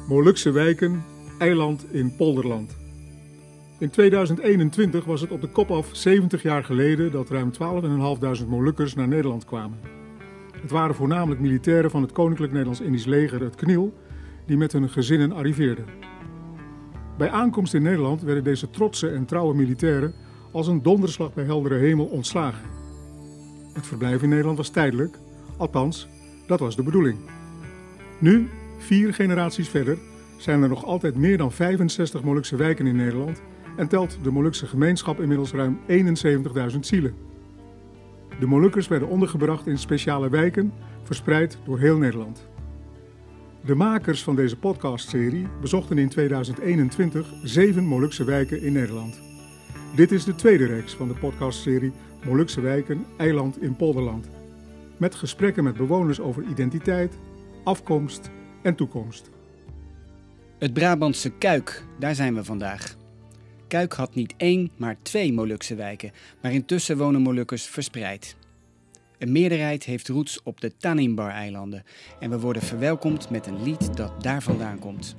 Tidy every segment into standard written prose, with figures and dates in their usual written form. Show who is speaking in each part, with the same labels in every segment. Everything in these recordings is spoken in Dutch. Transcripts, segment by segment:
Speaker 1: Molukse wijken, eiland in Polderland. In 2021 was het op de kop af 70 jaar geleden dat ruim 12.500 Molukkers naar Nederland kwamen. Het waren voornamelijk militairen van het Koninklijk Nederlands-Indisch Leger, het KNIL, die met hun gezinnen arriveerden. Bij aankomst in Nederland werden deze trotse en trouwe militairen als een donderslag bij heldere hemel ontslagen. Het verblijf in Nederland was tijdelijk, althans, dat was de bedoeling. Nu, 4 generaties verder, zijn er nog altijd meer dan 65 Molukse wijken in Nederland en telt de Molukse gemeenschap inmiddels ruim 71.000 zielen. De Molukkers werden ondergebracht in speciale wijken, verspreid door heel Nederland. De makers van deze podcastserie bezochten in 2021 7 Molukse wijken in Nederland. Dit is de tweede reeks van de podcastserie Molukse wijken, eiland in Polderland. Met gesprekken met bewoners over identiteit, afkomst en toekomst.
Speaker 2: Het Brabantse Cuijk, daar zijn we vandaag. Cuijk had niet 1, maar 2 Molukse wijken, maar intussen wonen Molukkers verspreid. Een meerderheid heeft roots op de Tanimbar-eilanden en we worden verwelkomd met een lied dat daar vandaan komt.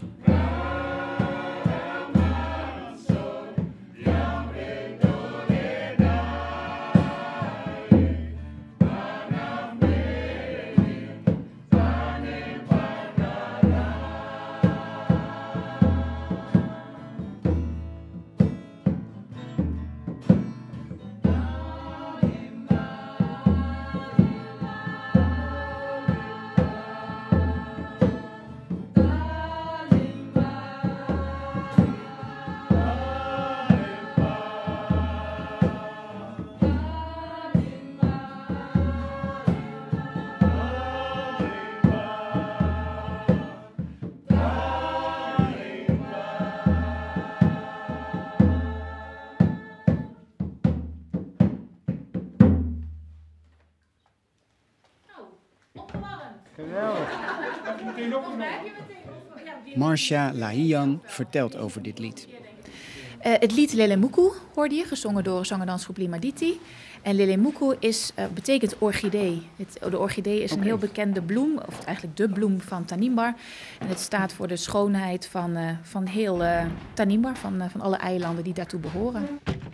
Speaker 2: Marcia Lahian vertelt over dit lied.
Speaker 3: Het lied Lelemuku hoorde je, gezongen door zangdansgroep Limaditi. En Lelemuku betekent orchidee. De orchidee is een heel bekende bloem, of eigenlijk de bloem van Tanimbar. En het staat voor de schoonheid van heel Tanimbar, van alle eilanden die daartoe behoren.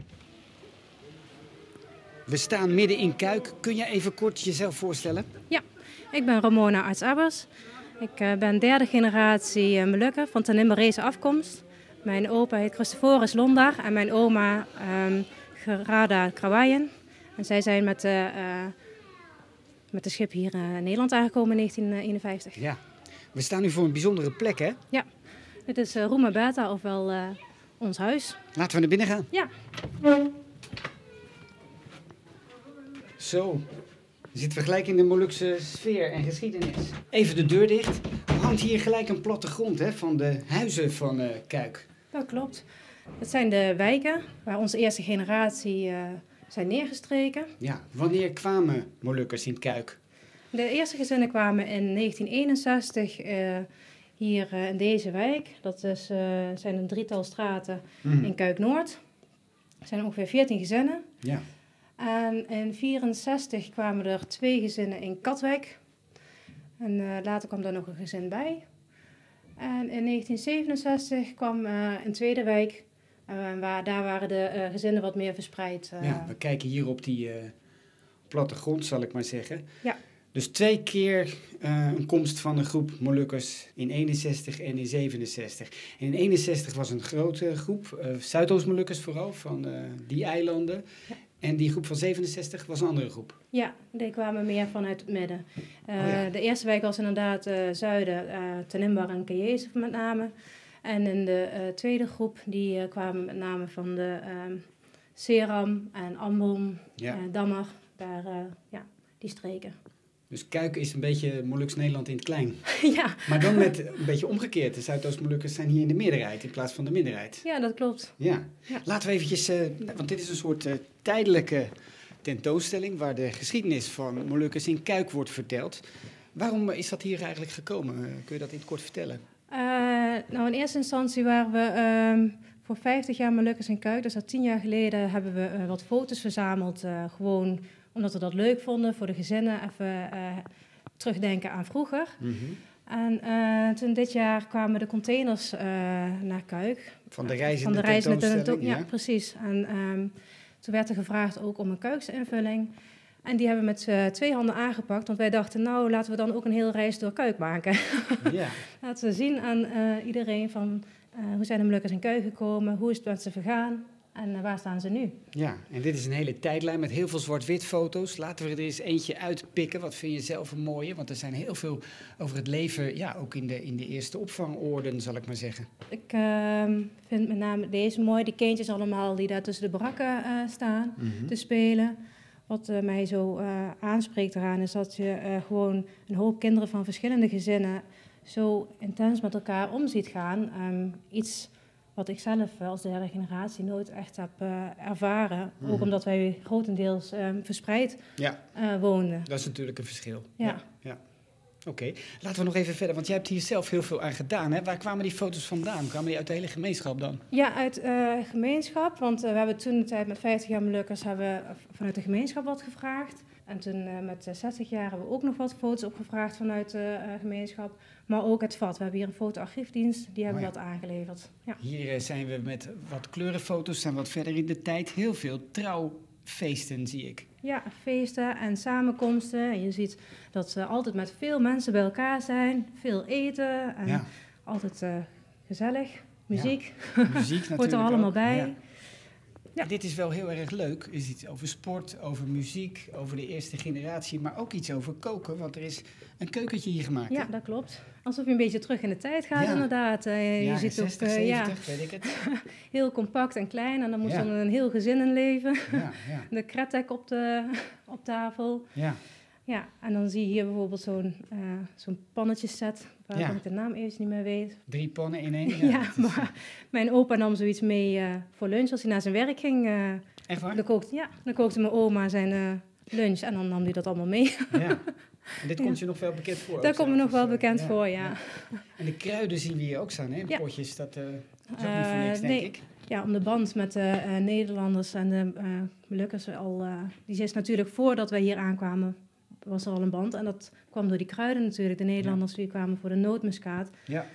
Speaker 2: We staan midden in Cuijk. Kun je even kort jezelf voorstellen?
Speaker 4: Ja, ik ben Ramona Arts-Abbers. Ik ben 3e generatie Molukker van Tanimbarese afkomst. Mijn opa heet Christoforus Londar en mijn oma Gerada Krawayen. En zij zijn met de schip hier in Nederland aangekomen in 1951.
Speaker 2: Ja, we staan nu voor een bijzondere plek, hè?
Speaker 4: Ja, dit is Roema Beta, ofwel ons huis.
Speaker 2: Laten we naar binnen gaan.
Speaker 4: Ja.
Speaker 2: Zo, zitten we gelijk in de Molukse sfeer en geschiedenis. Even de deur dicht. Er hangt hier gelijk een plattegrond van de huizen van Cuijk.
Speaker 4: Dat klopt. Dat zijn de wijken waar onze eerste generatie zijn neergestreken.
Speaker 2: Ja, wanneer kwamen Molukkers in Cuijk?
Speaker 4: De eerste gezinnen kwamen in 1961 hier in deze wijk. Dat zijn een 3-tal straten in Cuijk-Noord. Er zijn ongeveer 14 gezinnen.
Speaker 2: Ja.
Speaker 4: En in 1964 kwamen er 2 gezinnen in Katwijk. En later kwam daar nog een gezin bij. En in 1967 kwam een tweede wijk. Daar waren de gezinnen wat meer verspreid.
Speaker 2: Ja, we kijken hier op die plattegrond, zal ik maar zeggen.
Speaker 4: Ja.
Speaker 2: Dus 2 keer een komst van een groep Molukkers in 61 en in 67. En in 61 was een grote groep, Zuidoost-Molukkers vooral, van die eilanden. Ja. En die groep van 67 was een andere groep?
Speaker 4: Ja, die kwamen meer vanuit het midden.
Speaker 2: Ja.
Speaker 4: De eerste wijk was inderdaad zuiden, Tanimbar en Kayes met name. En in de tweede groep, die kwamen met name van de Seram en Ambon, Dammer, daar die streken.
Speaker 2: Dus Cuijk is een beetje Moluks Nederland in het klein.
Speaker 4: Ja.
Speaker 2: Maar dan met een beetje omgekeerd. De Zuidoost-Molukkers zijn hier in de meerderheid in plaats van de minderheid.
Speaker 4: Ja, dat klopt.
Speaker 2: Ja. Laten we eventjes, want dit is een soort tijdelijke tentoonstelling waar de geschiedenis van Molukkers in Cuijk wordt verteld. Waarom is dat hier eigenlijk gekomen? Kun je dat in het kort vertellen?
Speaker 4: In eerste instantie waren we voor 50 jaar Molukkers in Cuijk. Dus dat 10 jaar geleden hebben we wat foto's verzameld. Gewoon omdat we dat leuk vonden voor de gezinnen. Even terugdenken aan vroeger. Mm-hmm. En toen dit jaar kwamen de containers naar Kuik.
Speaker 2: Van de reizende
Speaker 4: Van de reizende
Speaker 2: tentoonstelling,
Speaker 4: ja, precies. En toen werd er gevraagd ook om een Kuikse invulling. En die hebben we met 2 handen aangepakt. Want wij dachten, nou, laten we dan ook een hele reis door Kuik maken.
Speaker 2: Ja.
Speaker 4: Laten we zien aan iedereen van hoe zijn de Molukkers in Kuik gekomen, hoe is het met ze vergaan en waar staan ze nu.
Speaker 2: Ja, en dit is een hele tijdlijn met heel veel zwart-wit foto's. Laten we er eens eentje uitpikken. Wat vind je zelf een mooie? Want er zijn heel veel over het leven, ja, ook in de eerste opvangorden, zal ik maar zeggen.
Speaker 4: Ik vind met name deze mooi, die kindjes allemaal die daar tussen de barakken staan te spelen. Wat mij zo aanspreekt eraan is dat je gewoon een hoop kinderen van verschillende gezinnen zo intens met elkaar om ziet gaan. Iets wat ik zelf als derde generatie nooit echt heb ervaren. Ook omdat wij grotendeels verspreid woonden.
Speaker 2: Dat is natuurlijk een verschil.
Speaker 4: Ja.
Speaker 2: Oké, laten we nog even verder, want jij hebt hier zelf heel veel aan gedaan. Hè? Waar kwamen die foto's vandaan? Kwamen die uit de hele gemeenschap dan?
Speaker 4: Ja, uit gemeenschap, want we hebben toen de tijd met 50 jaar Molukkers hebben we vanuit de gemeenschap wat gevraagd. En toen met 60 jaar hebben we ook nog wat foto's opgevraagd vanuit de gemeenschap. Maar ook het VAT. We hebben hier een fotoarchiefdienst, die hebben wat aangeleverd. Ja.
Speaker 2: Hier zijn we met wat kleurenfoto's, zijn wat verder in de tijd. Heel veel trouwfeesten zie ik.
Speaker 4: Ja, feesten en samenkomsten. En je ziet dat ze altijd met veel mensen bij elkaar zijn. Veel eten en altijd gezellig. Muziek,
Speaker 2: muziek natuurlijk
Speaker 4: hoort er allemaal
Speaker 2: ook.
Speaker 4: bij.
Speaker 2: Ja. Ja. Dit is wel heel erg leuk. Er is iets over sport, over muziek, over de eerste generatie, maar ook iets over koken, want er is een keukentje hier gemaakt.
Speaker 4: Ja,
Speaker 2: hè?
Speaker 4: dat klopt. Alsof je een beetje terug in de tijd gaat, inderdaad. Je ziet
Speaker 2: 60,
Speaker 4: ook
Speaker 2: 70, weet ik het.
Speaker 4: heel compact en klein en dan moest dan een heel gezin in leven.
Speaker 2: Ja.
Speaker 4: De kretek op tafel. Ja, en dan zie je hier bijvoorbeeld zo'n pannetjeset, waarvan ik de naam even niet meer weet.
Speaker 2: 3 pannen in 1.
Speaker 4: Ja, maar mijn opa nam zoiets mee voor lunch als hij naar zijn werk ging.
Speaker 2: Echt waar?
Speaker 4: Dan kookte mijn oma zijn lunch en dan nam hij dat allemaal mee.
Speaker 2: Ja. En dit komt je nog wel bekend voor?
Speaker 4: Dat komt me nog wel bekend voor, ja.
Speaker 2: En de kruiden zien we hier ook staan, hè? De potjes, dat is ook niet voor niks, denk ik.
Speaker 4: Ja, om de band met de Nederlanders en de Molukkers die is natuurlijk voordat wij hier aankwamen, was er al een band. En dat kwam door die kruiden natuurlijk. De Nederlanders die kwamen voor de nootmuskaat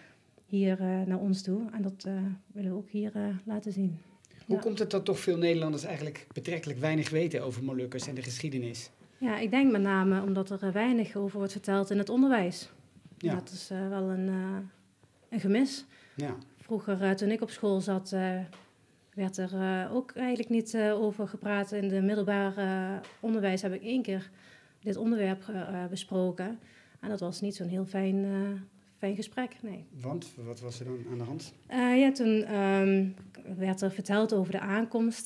Speaker 4: hier naar ons toe. En dat willen we ook hier laten zien.
Speaker 2: Hoe komt het dat toch veel Nederlanders eigenlijk betrekkelijk weinig weten over Molukkers en de geschiedenis?
Speaker 4: Ja, ik denk met name omdat er weinig over wordt verteld in het onderwijs. Ja. Dat is wel een gemis. Ja. Vroeger, toen ik op school zat, werd er ook eigenlijk niet over gepraat. In de middelbare onderwijs heb ik 1 keer dit onderwerp besproken. En dat was niet zo'n heel fijn gesprek, nee.
Speaker 2: Want? Wat was er dan aan de hand?
Speaker 4: Toen werd er verteld over de aankomst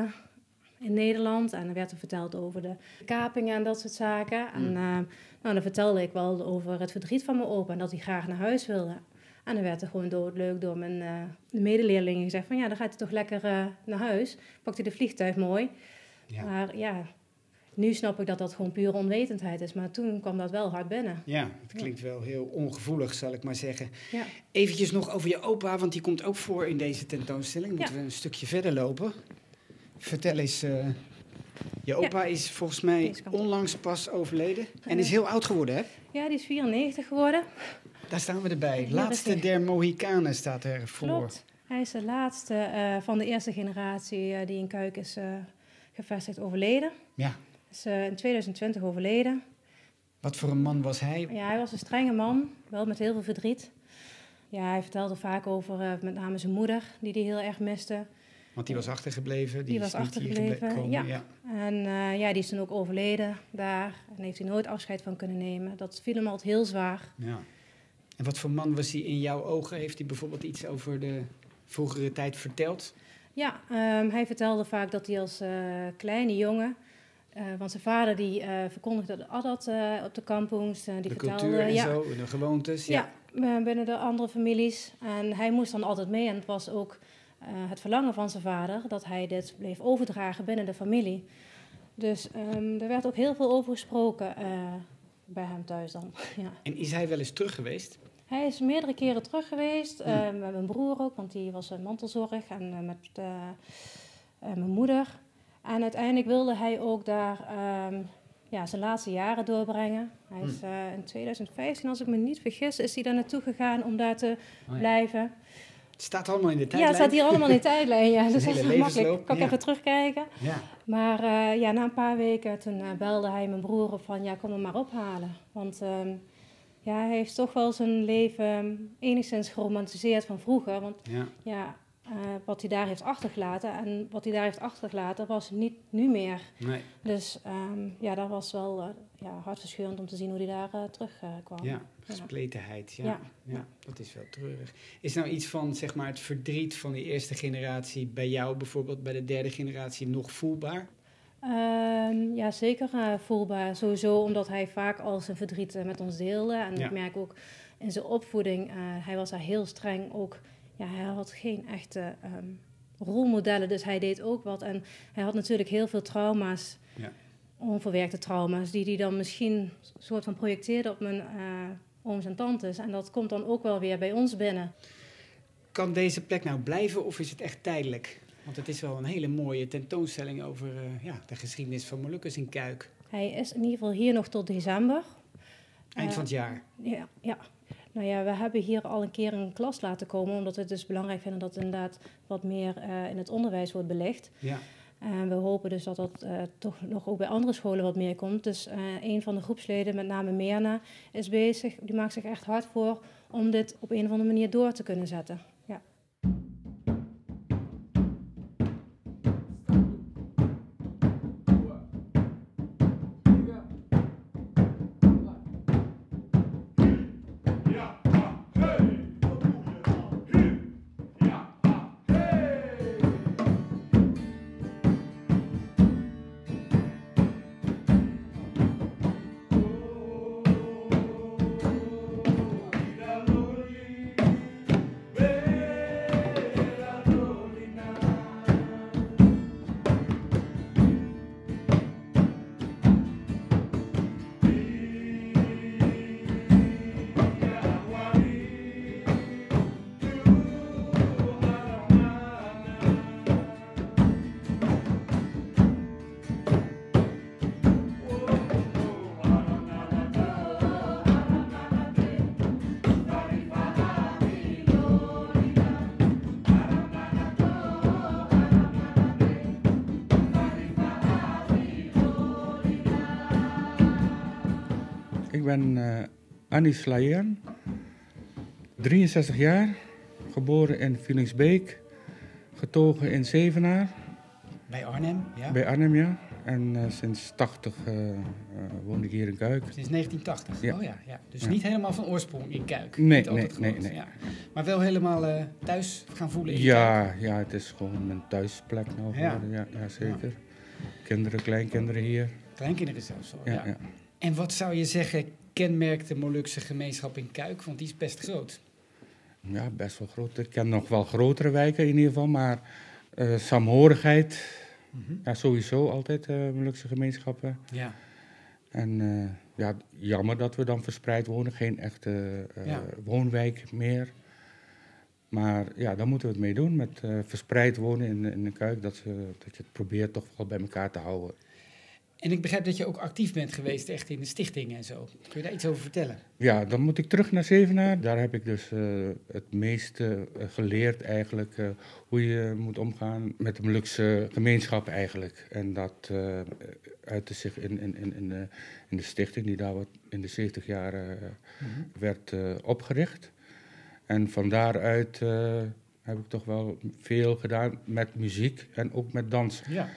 Speaker 4: in Nederland. En er werd er verteld over de kapingen en dat soort zaken. En dan vertelde ik wel over het verdriet van mijn opa en dat hij graag naar huis wilde. En dan werd er gewoon doodleuk door mijn medeleerlingen gezegd van ja, dan gaat hij toch lekker naar huis. Pakt hij de vliegtuig mooi. Ja. Maar ja, nu snap ik dat dat gewoon pure onwetendheid is. Maar toen kwam dat wel hard binnen. Ja,
Speaker 2: het klinkt wel heel ongevoelig, zal ik maar zeggen.
Speaker 4: Ja.
Speaker 2: Eventjes nog over je opa, want die komt ook voor in deze tentoonstelling. Moeten we een stukje verder lopen. Vertel eens, je opa is volgens mij onlangs pas overleden en is heel oud geworden, hè?
Speaker 4: Ja, die is 94 geworden.
Speaker 2: Daar staan we erbij. Laatste der Mohikanen staat er voor.
Speaker 4: Klopt. Hij is de laatste van de eerste generatie die in Kuik is gevestigd overleden.
Speaker 2: Ja.
Speaker 4: Is in 2020 overleden.
Speaker 2: Wat voor een man was hij?
Speaker 4: Ja, hij was een strenge man, wel met heel veel verdriet. Ja, hij vertelde vaak over met name zijn moeder, die hij heel erg miste.
Speaker 2: Want die was achtergebleven?
Speaker 4: Die was achtergebleven, ja. En die is toen ook overleden daar. En heeft hij nooit afscheid van kunnen nemen. Dat viel hem altijd heel zwaar.
Speaker 2: Ja. En wat voor man was hij in jouw ogen? Heeft hij bijvoorbeeld iets over de vroegere tijd verteld?
Speaker 4: Ja, hij vertelde vaak dat hij als kleine jongen... want zijn vader die verkondigde de adat op de kampongs. Die
Speaker 2: de
Speaker 4: vertelde,
Speaker 2: cultuur en zo, de gewoontes.
Speaker 4: Ja, binnen de andere families. En hij moest dan altijd mee. En het was ook het verlangen van zijn vader... dat hij dit bleef overdragen binnen de familie. Dus er werd ook heel veel over gesproken bij hem thuis dan. Ja.
Speaker 2: En is hij wel eens terug geweest?
Speaker 4: Hij is meerdere keren terug geweest. Met mijn broer ook, want die was mantelzorg. En met mijn moeder. En uiteindelijk wilde hij ook daar zijn laatste jaren doorbrengen. Hij is in 2015, als ik me niet vergis, is hij daar naartoe gegaan om daar te blijven.
Speaker 2: Het staat allemaal in de tijdlijn.
Speaker 4: Ja, het staat hier allemaal in de tijdlijn. Ja. Dus dat is
Speaker 2: hele
Speaker 4: makkelijk. Kan ik even terugkijken.
Speaker 2: Ja.
Speaker 4: Maar na een paar weken, toen belde hij mijn broer op van, kom hem maar ophalen. Want hij heeft toch wel zijn leven enigszins geromantiseerd van vroeger. Want wat hij daar heeft achtergelaten en wat hij daar heeft achtergelaten was niet nu meer. Nee. Dus dat was wel hartverscheurend om te zien hoe hij daar terugkwam.
Speaker 2: Ja, gespletenheid. Ja, dat is wel treurig. Is nou iets van, zeg maar, het verdriet van die eerste generatie bij jou bijvoorbeeld, bij de derde generatie, nog voelbaar?
Speaker 4: Ja, zeker voelbaar. Sowieso omdat hij vaak al zijn verdriet met ons deelde. En ik merk ook in zijn opvoeding, hij was daar heel streng ook. Ja, hij had geen echte rolmodellen, dus hij deed ook wat. En hij had natuurlijk heel veel trauma's, onverwerkte trauma's, die hij dan misschien een soort van projecteerde op mijn ooms en tantes. En dat komt dan ook wel weer bij ons binnen.
Speaker 2: Kan deze plek nou blijven of is het echt tijdelijk? Want het is wel een hele mooie tentoonstelling over de geschiedenis van Molukkers in Cuijk.
Speaker 4: Hij is in ieder geval hier nog tot december.
Speaker 2: Eind van het jaar?
Speaker 4: Ja. Nou ja, we hebben hier al een keer een klas laten komen, omdat we het dus belangrijk vinden dat het inderdaad wat meer in het onderwijs wordt belicht. Ja. En we hopen dus dat dat toch nog ook bij andere scholen wat meer komt. Dus een van de groepsleden, met name Mirna, is bezig. Die maakt zich echt hard voor om dit op een of andere manier door te kunnen zetten. Ja.
Speaker 5: Ik ben Anis Laïan, 63 jaar, geboren in Villensbeek, getogen in Zevenaar.
Speaker 2: Bij Arnhem, ja?
Speaker 5: Bij Arnhem, ja. En sinds 80 woon ik hier in Cuijk.
Speaker 2: Sinds 1980?
Speaker 5: Ja.
Speaker 2: Oh ja. Dus niet helemaal van oorsprong in Cuijk?
Speaker 5: Nee.
Speaker 2: Ja. Maar wel helemaal thuis gaan voelen in
Speaker 5: Cuijk? Ja, het is gewoon mijn thuisplek nou geworden. Ja, zeker. Ja. Kinderen, kleinkinderen hier.
Speaker 2: Kleinkinderen zelfs al,
Speaker 5: ja.
Speaker 2: En wat zou je zeggen kenmerkt de Molukse gemeenschap in Cuijk? Want die is best groot.
Speaker 5: Ja, best wel groot. Ik ken nog wel grotere wijken in ieder geval, maar saamhorigheid, sowieso altijd Molukse gemeenschappen. Ja. En jammer dat we dan verspreid wonen, geen echte woonwijk meer. Maar ja, daar moeten we het mee doen, met verspreid wonen in de Cuijk, dat je het probeert toch wel bij elkaar te houden.
Speaker 2: En ik begrijp dat je ook actief bent geweest echt in de stichtingen en zo. Kun je daar iets over vertellen?
Speaker 5: Ja, dan moet ik terug naar Zevenaar. Daar heb ik dus het meeste geleerd eigenlijk. Hoe je moet omgaan met de Molukse gemeenschap eigenlijk. En dat uitte zich in de stichting die daar in de 70 jaar werd opgericht. En van daaruit heb ik toch wel veel gedaan met muziek en ook met dans. Ja.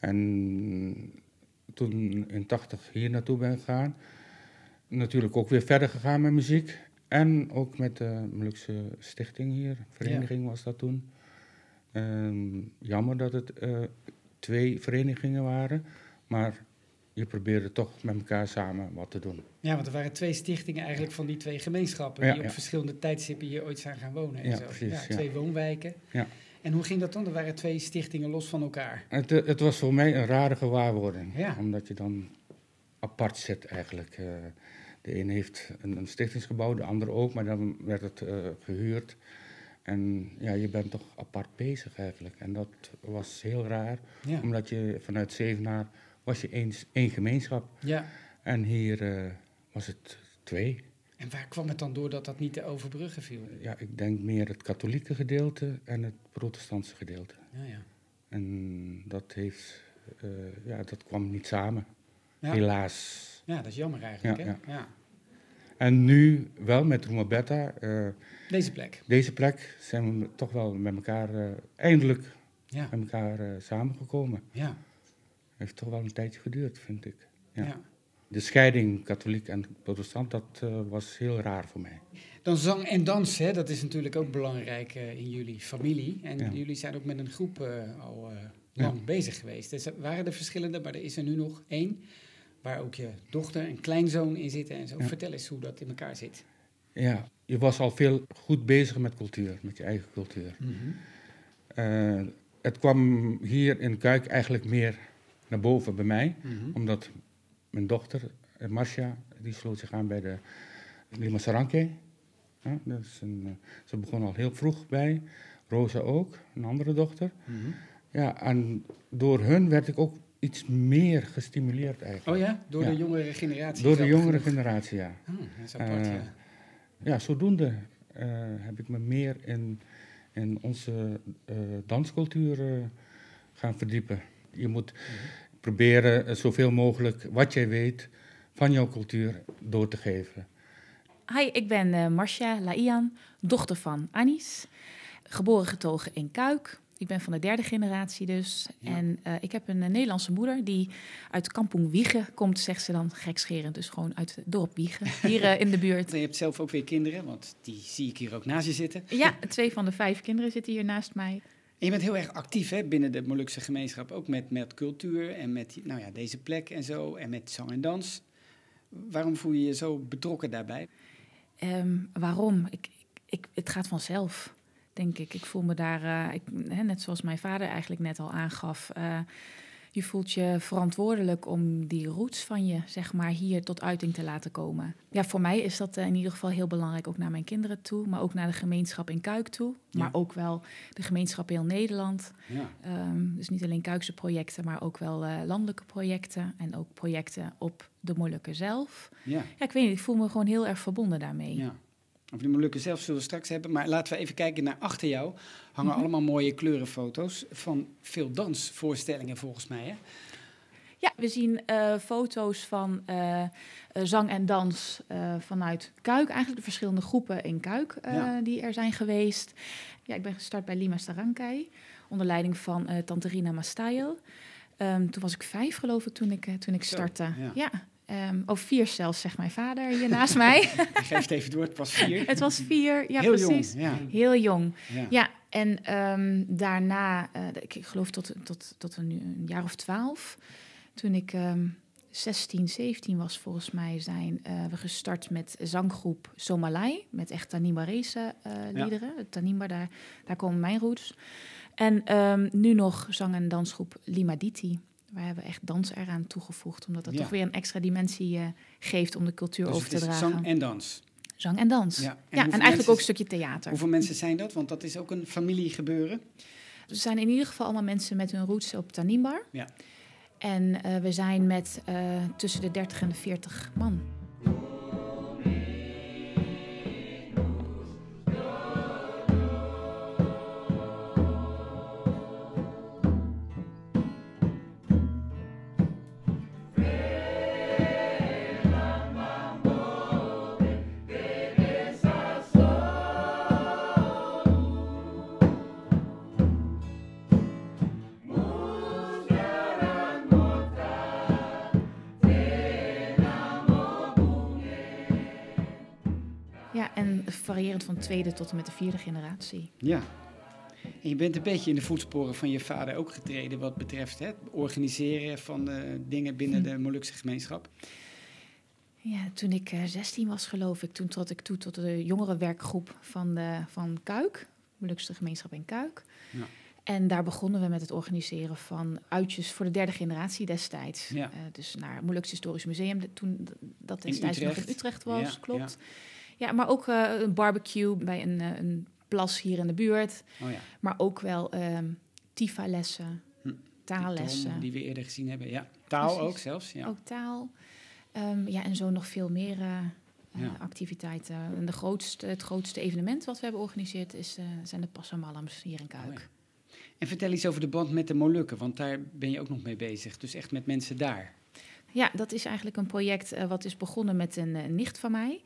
Speaker 5: En toen in 80 hier naartoe ben gegaan, natuurlijk ook weer verder gegaan met muziek. En ook met de Molukse stichting hier, vereniging was dat toen. Jammer dat het 2 verenigingen waren, maar je probeerde toch met elkaar samen wat te doen.
Speaker 2: Ja, want er waren 2 stichtingen eigenlijk van die 2 gemeenschappen die op verschillende tijdstippen hier ooit zijn gaan wonen. En
Speaker 5: ja,
Speaker 2: zo.
Speaker 5: Precies,
Speaker 2: 2 woonwijken. Ja. En hoe ging dat dan? Er waren 2 stichtingen los van elkaar.
Speaker 5: Het was voor mij een rare gewaarwording. Ja. Omdat je dan apart zit eigenlijk. De een heeft een stichtingsgebouw, de ander ook, maar dan werd het gehuurd. En ja, je bent toch apart bezig eigenlijk. En dat was heel raar, omdat je vanuit Zevenaar was je één gemeenschap.
Speaker 2: Ja.
Speaker 5: En hier was het 2.
Speaker 2: En waar kwam het dan door dat dat niet te overbruggen viel?
Speaker 5: Ja, ik denk meer het katholieke gedeelte en het protestantse gedeelte.
Speaker 2: Ja.
Speaker 5: En dat dat kwam niet samen.
Speaker 2: Ja.
Speaker 5: Helaas.
Speaker 2: Ja, dat is jammer eigenlijk,
Speaker 5: Ja,
Speaker 2: hè?
Speaker 5: ja.
Speaker 2: Ja.
Speaker 5: En nu wel met Roma Beta.
Speaker 2: Deze plek.
Speaker 5: Zijn we toch wel met elkaar eindelijk
Speaker 2: Ja.
Speaker 5: met elkaar samengekomen.
Speaker 2: Ja.
Speaker 5: Heeft toch wel een tijdje geduurd, vind ik. Ja.
Speaker 2: Ja.
Speaker 5: De scheiding katholiek en protestant, dat was heel raar voor mij.
Speaker 2: Dan zang en dans, hè? Dat is natuurlijk ook belangrijk in jullie familie. En
Speaker 5: Ja.
Speaker 2: jullie zijn ook met een groep al lang bezig geweest. Dus er waren er verschillende, maar er is er nu nog 1... waar ook je dochter en kleinzoon in zitten en zo.
Speaker 5: Ja.
Speaker 2: Vertel eens hoe dat in elkaar zit.
Speaker 5: Ja, je was al veel goed bezig met cultuur, met je eigen cultuur. Het kwam hier in Kuik eigenlijk meer naar boven bij mij, omdat mijn dochter, Marcia, die sloot zich aan bij de Lima Saranke. Ja, ze begon al heel vroeg bij. Rosa ook, een andere dochter. Ja, en door hun werd ik ook iets meer gestimuleerd eigenlijk.
Speaker 2: Oh ja? Door de jongere generatie?
Speaker 5: Door de jongere generatie, ja.
Speaker 2: Oh, dat is apart, ja.
Speaker 5: Ja, zodoende heb ik me meer in onze danscultuur gaan verdiepen. Je moet proberen zoveel mogelijk wat jij weet van jouw cultuur door te geven.
Speaker 3: Hi, ik ben Marcia Laian, dochter van Anis, geboren getogen in Kuik. Ik ben van de 3e generatie dus. Ja. En ik heb een Nederlandse moeder die uit Kampong Wijchen komt, zegt ze dan gekscherend. Dus gewoon uit het dorp Wijchen, hier in de buurt.
Speaker 2: En je hebt zelf ook weer kinderen, want die zie ik hier ook naast je zitten.
Speaker 3: Ja, 2 van de 5 kinderen zitten hier naast mij.
Speaker 2: En je bent heel erg actief, hè, binnen de Molukse gemeenschap. Ook met cultuur en met deze plek en zo. En met zang en dans. Waarom voel je je zo betrokken daarbij?
Speaker 3: Waarom? Het gaat vanzelf, denk ik. Ik voel me daar, net zoals mijn vader eigenlijk net al aangaf. Je voelt je verantwoordelijk om die roots van je, zeg maar, hier tot uiting te laten komen. Ja, voor mij is dat in ieder geval heel belangrijk, ook naar mijn kinderen toe, maar ook naar de gemeenschap in Kuik toe. Ja. Maar ook wel de gemeenschap in heel Nederland. Ja. Dus niet alleen Kuikse projecten, maar ook wel landelijke projecten en ook projecten op de Molukken zelf. Ja, ik weet niet, ik voel me gewoon heel erg verbonden daarmee. Ja.
Speaker 2: Over de Molukken zelf zullen we straks hebben. Maar laten we even kijken naar achter jou. Hangen allemaal mooie kleurenfoto's van veel dansvoorstellingen volgens mij, hè?
Speaker 3: Ja, we zien foto's van zang en dans vanuit Kuik. Eigenlijk de verschillende groepen in Kuik die er zijn geweest. Ja, ik ben gestart bij Lima Sarankai onder leiding van Tante Rina Mastayel. Toen was ik 5, geloof ik, toen ik startte. Ja. 4 zelfs, zegt mijn vader hier naast mij.
Speaker 2: Je geeft even door, het was 4.
Speaker 3: Het was 4, ja,
Speaker 2: heel
Speaker 3: precies.
Speaker 2: Jong, ja.
Speaker 3: Heel jong. Ja, en daarna, ik geloof tot een jaar of 12... Toen ik 16, 17 was volgens mij, zijn we gestart met zanggroep Somalai. Met echt Tanimbarese liederen. Ja. Tanimbar, daar komen mijn roots. En nu nog zang- en dansgroep Limaditi. Waar hebben we echt dans eraan toegevoegd. Omdat dat toch weer een extra dimensie geeft om de cultuur over te dragen.
Speaker 2: Zang en dans.
Speaker 3: Zang en dans. Ja, en eigenlijk ook een stukje theater.
Speaker 2: Hoeveel mensen zijn dat? Want dat is ook een familiegebeuren.
Speaker 3: Er zijn in ieder geval allemaal mensen met hun roots op Tanimbar. Ja. En we zijn met tussen de 30 en de 40 man. Ja, en variërend van de 2e tot en met de 4e generatie.
Speaker 2: Ja. En je bent een beetje in de voetsporen van je vader ook getreden wat betreft het organiseren van dingen binnen de Molukse gemeenschap.
Speaker 3: Ja, toen ik 16 was, geloof ik, toen trad ik toe tot de jongerenwerkgroep van Kuik, Molukse gemeenschap in Kuik. Ja. En daar begonnen we met het organiseren van uitjes voor de 3e generatie destijds. Ja. Dus naar het Molukse Historisch Museum, toen dat destijds nog in Utrecht was, ja, klopt. Ja, maar ook een barbecue bij een plas hier in de buurt. Oh ja. Maar ook wel Tifa-lessen, taallessen.
Speaker 2: Tom, die we eerder gezien hebben. Ja, taal
Speaker 3: Precies.
Speaker 2: ook zelfs. Ja.
Speaker 3: Ook taal. En zo nog veel meer activiteiten. En het grootste evenement wat we hebben georganiseerd zijn de Passamallams hier in Kuik.
Speaker 2: Oh ja. En vertel eens over de band met de Molukken, want daar ben je ook nog mee bezig. Dus echt met mensen daar.
Speaker 3: Ja, dat is eigenlijk een project wat is begonnen met een nicht van mij.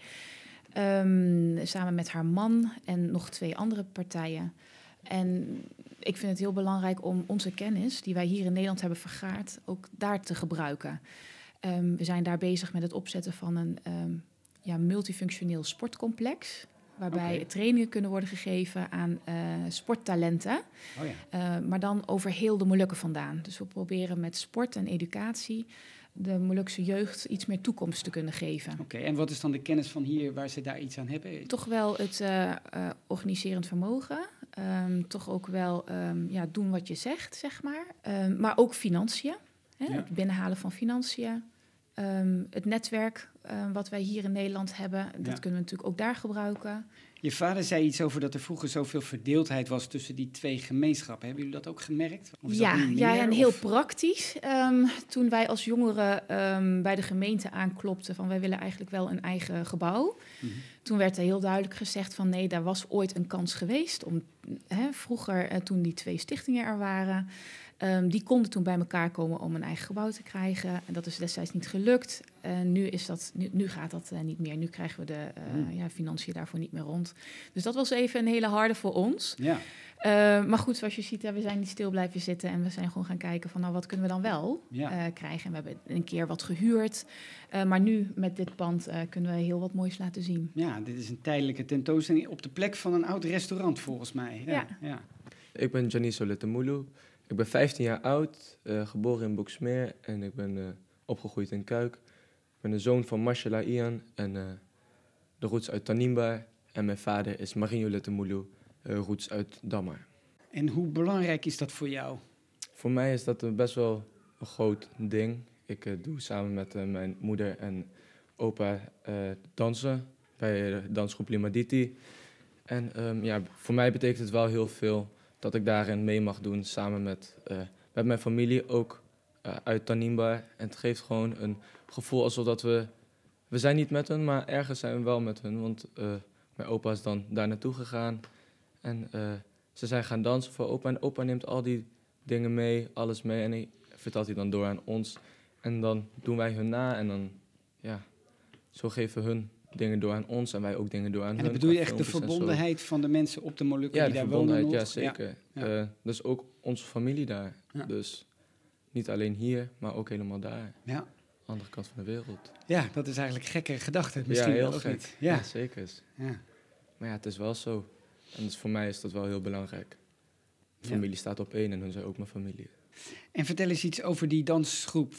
Speaker 3: Samen met haar man en nog 2 andere partijen. En ik vind het heel belangrijk om onze kennis, die wij hier in Nederland hebben vergaard, ook daar te gebruiken. We zijn daar bezig met het opzetten van een multifunctioneel sportcomplex, waarbij trainingen kunnen worden gegeven aan sporttalenten, maar dan over heel de Molukken vandaan. Dus we proberen met sport en educatie de Molukse jeugd iets meer toekomst te kunnen geven.
Speaker 2: Oké, en wat is dan de kennis van hier waar ze daar iets aan hebben?
Speaker 3: Toch wel het organiserend vermogen. Toch ook wel doen wat je zegt, zeg maar. Maar ook financiën. Het binnenhalen van financiën. Het netwerk wat wij hier in Nederland hebben, dat kunnen we natuurlijk ook daar gebruiken.
Speaker 2: Je vader zei iets over dat er vroeger zoveel verdeeldheid was tussen die 2 gemeenschappen. Hebben jullie dat ook gemerkt? Of is dat nu meer,
Speaker 3: en heel praktisch. Toen wij als jongeren bij de gemeente aanklopten van wij willen eigenlijk wel een eigen gebouw. Mm-hmm. Toen werd er heel duidelijk gezegd van nee, daar was ooit een kans geweest om vroeger, toen die 2 stichtingen er waren, die konden toen bij elkaar komen om een eigen gebouw te krijgen. En dat is destijds niet gelukt. Nu gaat dat niet meer. Nu krijgen we de financiën daarvoor niet meer rond. Dus dat was even een hele harde voor ons.
Speaker 2: Ja.
Speaker 3: Maar goed, zoals je ziet, we zijn niet stil blijven zitten. En we zijn gewoon gaan kijken van wat kunnen we dan wel krijgen. En we hebben een keer wat gehuurd. Maar nu met dit pand kunnen we heel wat moois laten zien.
Speaker 2: Ja, dit is een tijdelijke tentoonstelling op de plek van een oud restaurant volgens mij. Ja.
Speaker 6: Ik ben Janice Oletemoulou. Ik ben 15 jaar oud, geboren in Boksmeer en ik ben opgegroeid in Kuik. Ik ben de zoon van Mashallah Ian en de roots uit Tanimbar. En mijn vader is Marinho Oletemoulou, roots uit Dammar.
Speaker 2: En hoe belangrijk is dat voor jou?
Speaker 6: Voor mij is dat best wel een groot ding. Ik doe samen met mijn moeder en opa dansen bij de dansgroep Limaditi. En voor mij betekent het wel heel veel dat ik daarin mee mag doen samen met mijn familie, ook uit Tanimbar. En het geeft gewoon een gevoel alsof dat we zijn niet met hun, maar ergens zijn we wel met hun. Want mijn opa is dan daar naartoe gegaan en ze zijn gaan dansen voor opa. En opa neemt al die dingen mee, alles mee en die vertelt hij dan door aan ons. En dan doen wij hun na en dan, zo geven hun dingen door aan ons en wij ook dingen door aan hun.
Speaker 2: En dan bedoel je echt de verbondenheid van de mensen op de Molukken die daar wonen nog?
Speaker 6: Ja, zeker. Ja. Dus ook onze familie daar. Ja. Dus niet alleen hier, maar ook helemaal daar. Ja. Andere kant van de wereld.
Speaker 2: Ja, dat is eigenlijk gekke gedachte misschien.
Speaker 6: Ja, heel
Speaker 2: gek.
Speaker 6: Niet. Ja, zeker. Ja. Maar het is wel zo. En dus voor mij is dat wel heel belangrijk. Familie staat op 1 en hun zijn ook mijn familie.
Speaker 2: En vertel eens iets over die dansgroep.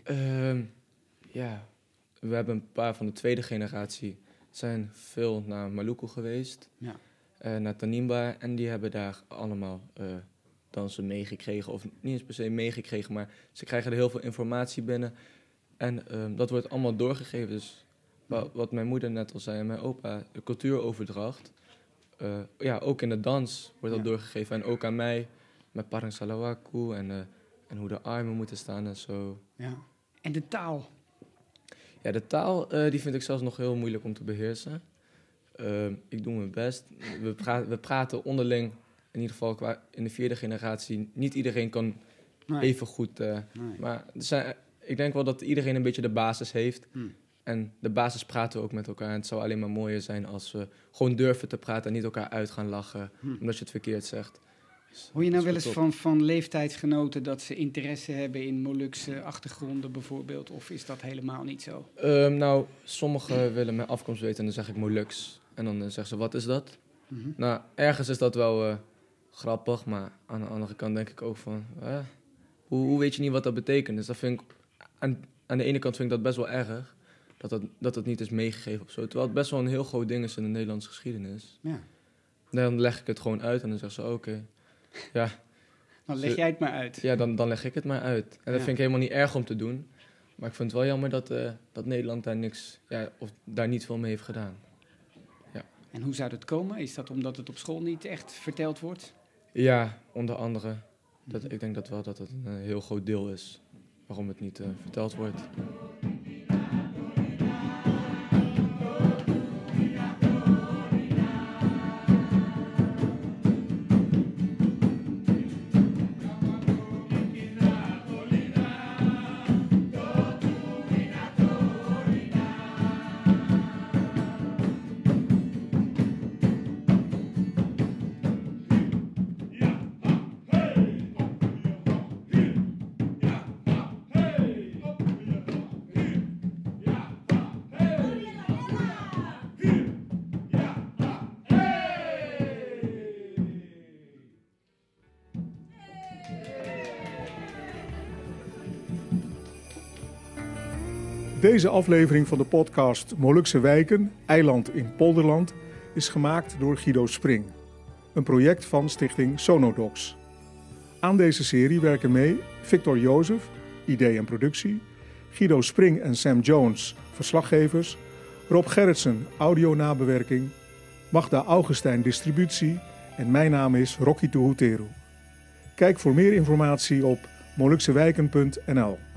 Speaker 6: We hebben een paar van de tweede generatie zijn veel naar Maluku geweest, naar Tanimbar. En die hebben daar allemaal dansen meegekregen. Of niet eens per se meegekregen, maar ze krijgen er heel veel informatie binnen. En dat wordt allemaal doorgegeven. Dus wat mijn moeder net al zei en mijn opa, de cultuuroverdracht. Ook in de dans wordt dat doorgegeven. En ook aan mij, met Parang Salawaku en hoe de armen moeten staan en zo.
Speaker 2: Ja. En de taal?
Speaker 6: Ja, de taal die vind ik zelfs nog heel moeilijk om te beheersen. Ik doe mijn best. We praten onderling, in ieder geval in de 4e generatie. Niet iedereen kan even goed. Maar ik denk wel dat iedereen een beetje de basis heeft. En de basis praten we ook met elkaar. En het zou alleen maar mooier zijn als we gewoon durven te praten en niet elkaar uit gaan lachen, omdat je het verkeerd zegt.
Speaker 2: Hoor je nou wel eens van leeftijdsgenoten dat ze interesse hebben in Molukse achtergronden bijvoorbeeld? Of is dat helemaal niet zo?
Speaker 6: Sommigen willen mijn afkomst weten en dan zeg ik Moluks. En dan zeggen ze, wat is dat? Mm-hmm. Nou, ergens is dat wel grappig, maar aan de andere kant denk ik ook van, hoe weet je niet wat dat betekent? Dus dat vind ik, aan de ene kant vind ik dat best wel erg, dat het niet is meegegeven of zo. Terwijl het best wel een heel groot ding is in de Nederlandse geschiedenis. Ja. Dan leg ik het gewoon uit en dan zeggen ze, oké. Ja.
Speaker 2: Dan leg jij het maar uit.
Speaker 6: Ja, dan leg ik het maar uit. En dat vind ik helemaal niet erg om te doen. Maar ik vind het wel jammer dat Nederland daar of daar niet veel mee heeft gedaan. Ja.
Speaker 2: En hoe zou dat komen? Is dat omdat het op school niet echt verteld wordt?
Speaker 6: Ja, onder andere. Ik denk dat het een heel groot deel is waarom het niet verteld wordt.
Speaker 1: Deze aflevering van de podcast Molukse Wijken, Eiland in Polderland is gemaakt door Guido Spring. Een project van stichting Sonodox. Aan deze serie werken mee Victor Jozef, idee en productie, Guido Spring en Sam Jones, verslaggevers, Rob Gerritsen, audio-nabewerking, Magda Augustijn, distributie en mijn naam is Rocky Tuhuteru. Kijk voor meer informatie op moluksewijken.nl.